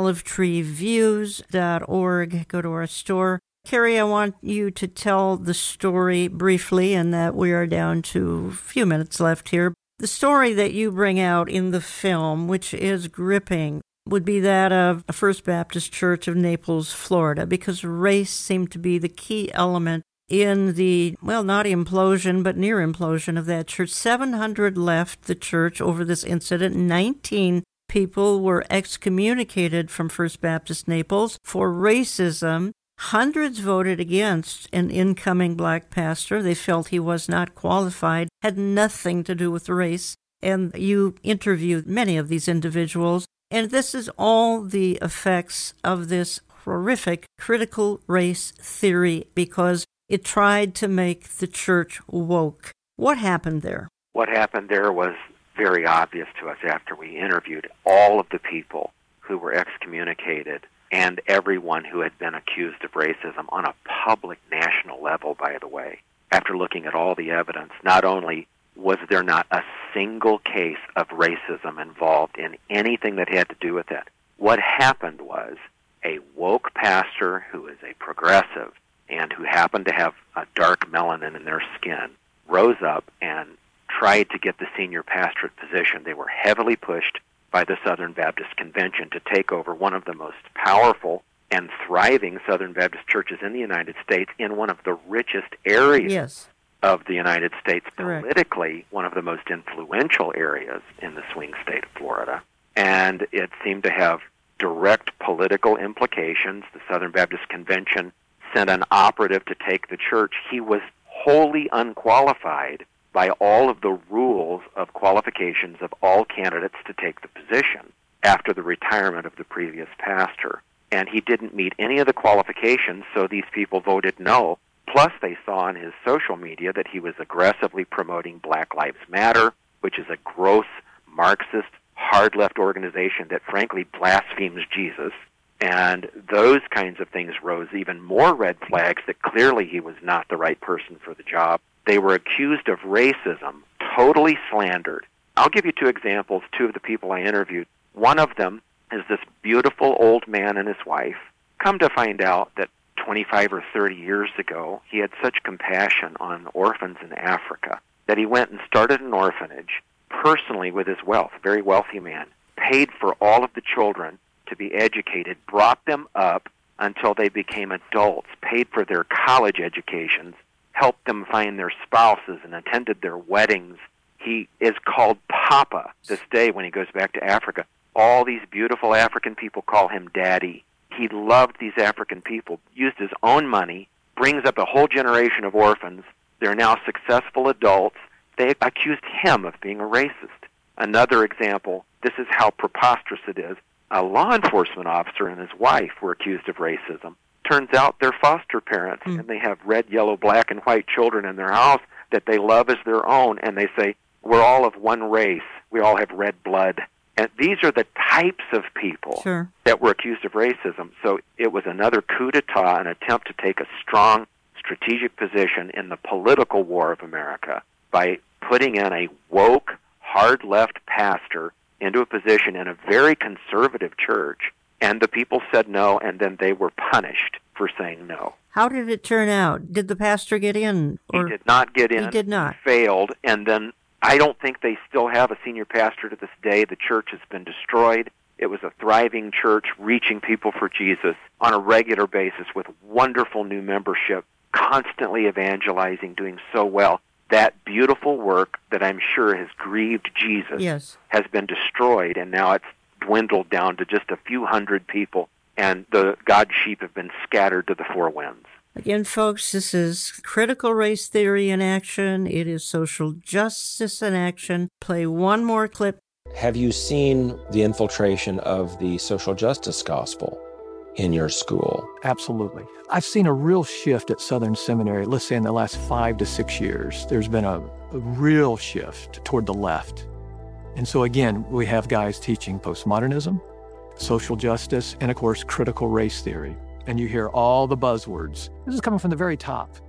olivetreeviews.org. Go to our store. Carrie, I want you to tell the story briefly, and that we are down to a few minutes left here. The story that you bring out in the film, which is gripping, would be that of a First Baptist Church of Naples, Florida, because race seemed to be the key element in the, well, not implosion, but near implosion of that church. 700 left the church over this incident. 19 people were excommunicated from First Baptist Naples for racism. Hundreds voted against an incoming black pastor. They felt he was not qualified, had nothing to do with race. And you interviewed many of these individuals. And this is all the effects of this horrific critical race theory, because it tried to make the church woke. What happened there? What happened there was very obvious to us after we interviewed all of the people who were excommunicated and everyone who had been accused of racism on a public national level, by the way. After looking at all the evidence, not only was there not a single case of racism involved in anything that had to do with it, what happened was a woke pastor who is a progressive and who happened to have a dark melanin in their skin rose up and tried to get the senior pastorate position. They were heavily pushed by the Southern Baptist Convention to take over one of the most powerful and thriving Southern Baptist churches in the United States in one of the richest areas of the United States, politically one of the most influential areas in the swing state of Florida. And it seemed to have direct political implications. The Southern Baptist Convention sent an operative to take the church. He was wholly unqualified by all of the rules of qualifications of all candidates to take the position after the retirement of the previous pastor. And he didn't meet any of the qualifications, so these people voted no. Plus, they saw on his social media that he was aggressively promoting Black Lives Matter, which is a gross Marxist, hard-left organization that frankly blasphemes Jesus. And those kinds of things rose even more red flags that clearly he was not the right person for the job. They were accused of racism, totally slandered. I'll give you two examples, two of the people I interviewed. One of them is this beautiful old man and his wife. Come to find out that 25 or 30 years ago, he had such compassion on orphans in Africa that he went and started an orphanage personally with his wealth, a very wealthy man, paid for all of the children to be educated, brought them up until they became adults, paid for their college educations, helped them find their spouses and attended their weddings. He is called Papa this day when he goes back to Africa. All these beautiful African people call him Daddy. He loved these African people, used his own money, brings up a whole generation of orphans. They're now successful adults. They accused him of being a racist. Another example, this is how preposterous it is. A law enforcement officer and his wife were accused of racism. Turns out they're foster parents, and they have red, yellow, black, and white children in their house that they love as their own, and they say, we're all of one race. We all have red blood. And these are the types of people that were accused of racism. So it was another coup d'etat, an attempt to take a strong strategic position in the political war of America by putting in a woke, hard-left pastor into a position in a very conservative church. And the people said no, and then they were punished for saying no. How did it turn out? Did the pastor get in? He did not get in. He did not. He failed, and then I don't think they still have a senior pastor to this day. The church has been destroyed. It was a thriving church reaching people for Jesus on a regular basis with wonderful new membership, constantly evangelizing, doing so well. That beautiful work that I'm sure has grieved Jesus has been destroyed, and now it's dwindled down to just a few hundred people, and the God's sheep have been scattered to the four winds. Again, folks, this is critical race theory in action. It is social justice in action. Play one more clip. Have you seen the infiltration of the social justice gospel in your school? Absolutely. I've seen a real shift at Southern Seminary, let's say in the last 5 to 6 years. There's been a real shift toward the left. And so again, we have guys teaching postmodernism, social justice, and of course, critical race theory. And you hear all the buzzwords. This is coming from the very top.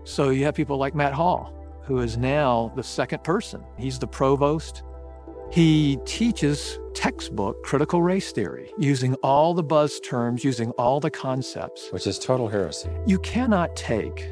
So you have people like Matt Hall, who is now the second person. He's the provost. He teaches textbook critical race theory, using all the buzz terms, using all the concepts. Which is total heresy. You cannot take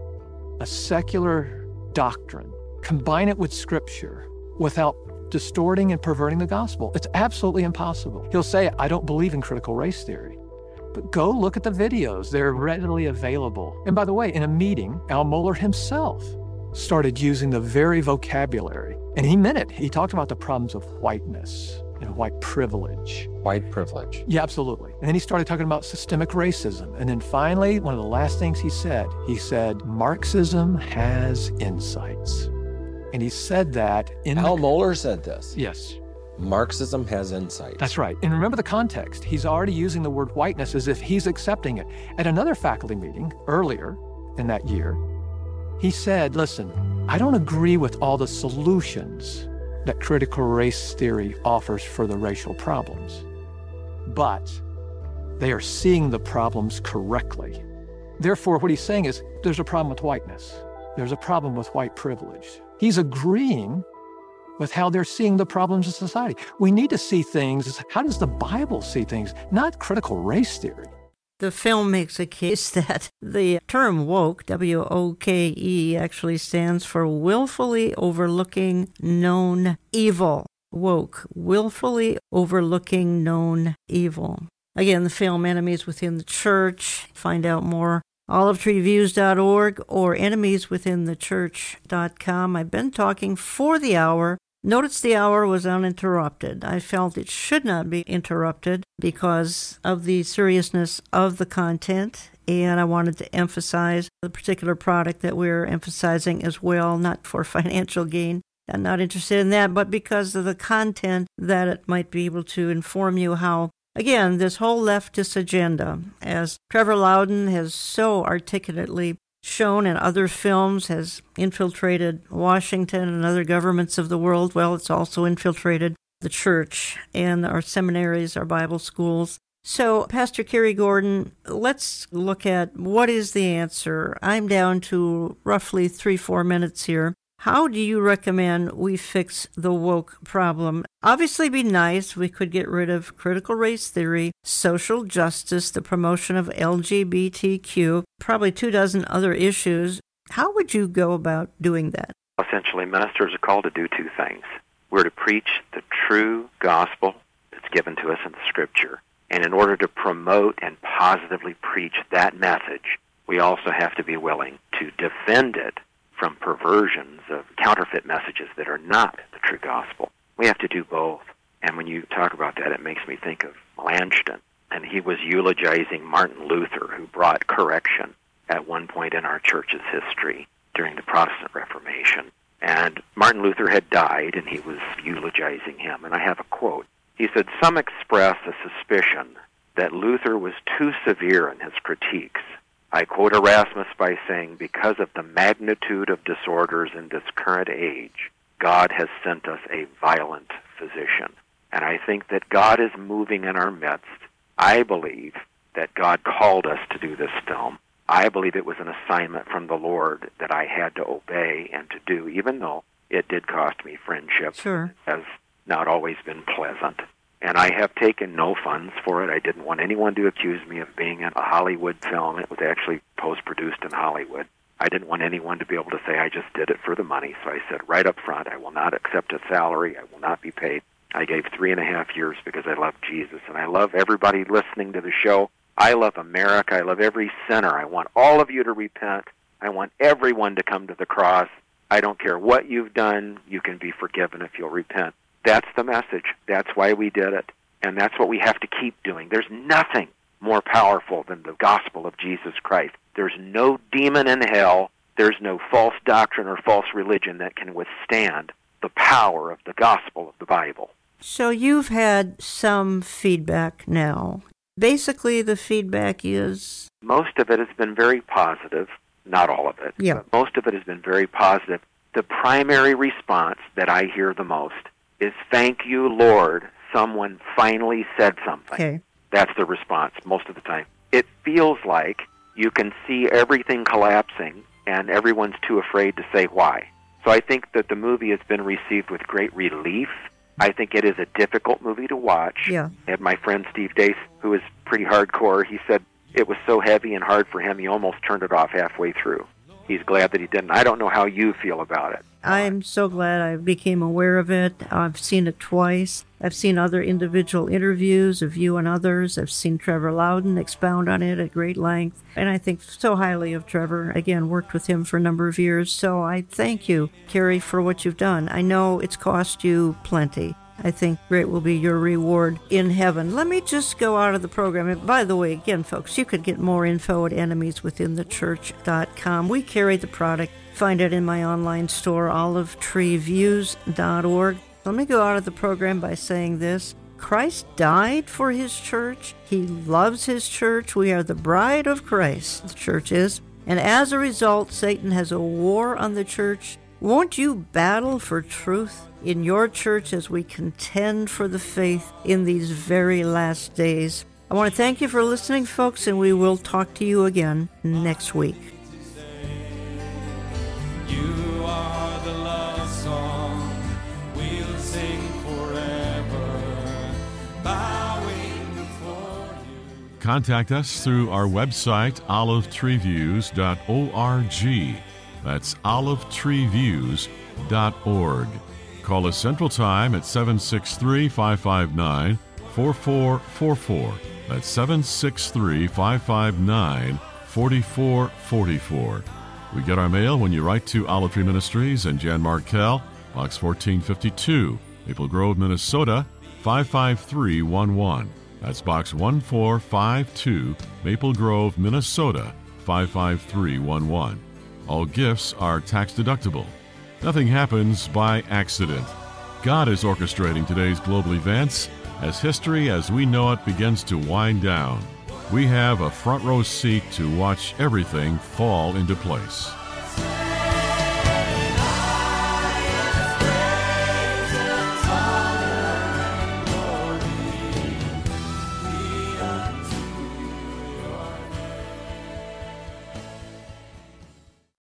a secular doctrine, combine it with Scripture, without distorting and perverting the gospel. It's absolutely impossible. He'll say, I don't believe in critical race theory. But go look at the videos. They're readily available. And by the way, in a meeting, Al Mohler himself started using the very vocabulary. And he meant it. He talked about the problems of whiteness and white privilege. White privilege. Yeah, absolutely. And then he started talking about systemic racism. And then finally, one of the last things he said, Marxism has insights. And he said that in Al Mohler said this. Yes. Marxism has insights. That's right. And remember the context. He's already using the word whiteness as if he's accepting it. At another faculty meeting earlier in that year, he said, listen, I don't agree with all the solutions that critical race theory offers for the racial problems, but they are seeing the problems correctly. Therefore, what he's saying is there's a problem with whiteness. There's a problem with white privilege. He's agreeing with how they're seeing the problems of society. We need to see things, how does the Bible see things, not critical race theory. The film makes a case that the term woke, W-O-K-E, actually stands for willfully overlooking known evil. Woke, willfully overlooking known evil. Again, the film Enemies Within the Church. Find out more, olivetreeviews.org or enemieswithinthechurch.com. I've been talking for the hour. Notice the hour was uninterrupted. I felt it should not be interrupted because of the seriousness of the content, and I wanted to emphasize the particular product that we're emphasizing as well, not for financial gain. I'm not interested in that, but because of the content that it might be able to inform you how, again, this whole leftist agenda, as Trevor Loudon has so articulately shown in other films, has infiltrated Washington and other governments of the world. Well, it's also infiltrated the church and our seminaries, our Bible schools. So, Pastor Kerry Gordon, let's look at what is the answer. I'm down to roughly 3-4 minutes here. How do you recommend we fix the woke problem? Obviously, be nice. We could get rid of critical race theory, social justice, the promotion of LGBTQ, probably 24 other issues. How would you go about doing that? Essentially, ministers are called to do two things. We're to preach the true gospel that's given to us in the Scripture. And in order to promote and positively preach that message, we also have to be willing to defend it from perversions of counterfeit messages that are not the true gospel. We have to do both. And when you talk about that, it makes me think of Melanchthon. And he was eulogizing Martin Luther, who brought correction at one point in our church's history during the Protestant Reformation. And Martin Luther had died, and he was eulogizing him. And I have a quote. He said, "Some express a suspicion that Luther was too severe in his critiques. I quote Erasmus by saying, because of the magnitude of disorders in this current age, God has sent us a violent physician." And I think that God is moving in our midst. I believe that God called us to do this film. I believe it was an assignment from the Lord that I had to obey and to do, even though it did cost me friendship. Sure. It has not always been pleasant. And I have taken no funds for it. I didn't want anyone to accuse me of being in a Hollywood film. It was actually post-produced in Hollywood. I didn't want anyone to be able to say I just did it for the money. So I said right up front, I will not accept a salary. I will not be paid. I gave 3.5 years because I love Jesus. And I love everybody listening to the show. I love America. I love every sinner. I want all of you to repent. I want everyone to come to the cross. I don't care what you've done. You can be forgiven if you'll repent. That's the message. That's why we did it. And that's what we have to keep doing. There's nothing more powerful than the gospel of Jesus Christ. There's no demon in hell. There's no false doctrine or false religion that can withstand the power of the gospel of the Bible. So you've had some feedback now. Basically, the feedback is? Most of it has been very positive. Not all of it. Yeah. But most of it has been very positive. The primary response that I hear the most is, "Thank you, Lord, someone finally said something." Okay. That's the response most of the time. It feels like you can see everything collapsing and everyone's too afraid to say why. So I think that the movie has been received with great relief. I think it is a difficult movie to watch. Yeah. I had my friend Steve Dace, who is pretty hardcore. He said it was so heavy and hard for him, he almost turned it off halfway through. He's glad that he didn't. I don't know how you feel about it. I'm so glad I became aware of it. I've seen it twice. I've seen other individual interviews of you and others. I've seen Trevor Loudon expound on it at great length. And I think so highly of Trevor. Again, worked with him for a number of years. So I thank you, Carrie, for what you've done. I know it's cost you plenty. I think great will be your reward in heaven. Let me just go out of the program. And by the way, again, folks, you could get more info at enemieswithinthechurch.com. We carry the product. Find it in my online store, olivetreeviews.org. Let me go out of the program by saying this. Christ died for his church. He loves his church. We are the bride of Christ, the church is. And as a result, Satan has a war on the church. Won't you battle for truth in your church as we contend for the faith in these very last days? I want to thank you for listening, folks, and we will talk to you again next week. You are the love song we'll sing forever, bowing before you. Contact us through our website, olivetreeviews.org. That's olivetreeviews.org. Call us Central Time at 763-559-4444. That's 763-559-4444. We get our mail when you write to Olive Tree Ministries and Jan Markell, Box 1452, Maple Grove, Minnesota, 55311. That's Box 1452, Maple Grove, Minnesota, 55311. All gifts are tax deductible. Nothing happens by accident. God is orchestrating today's global events as history as we know it begins to wind down. We have a front row seat to watch everything fall into place.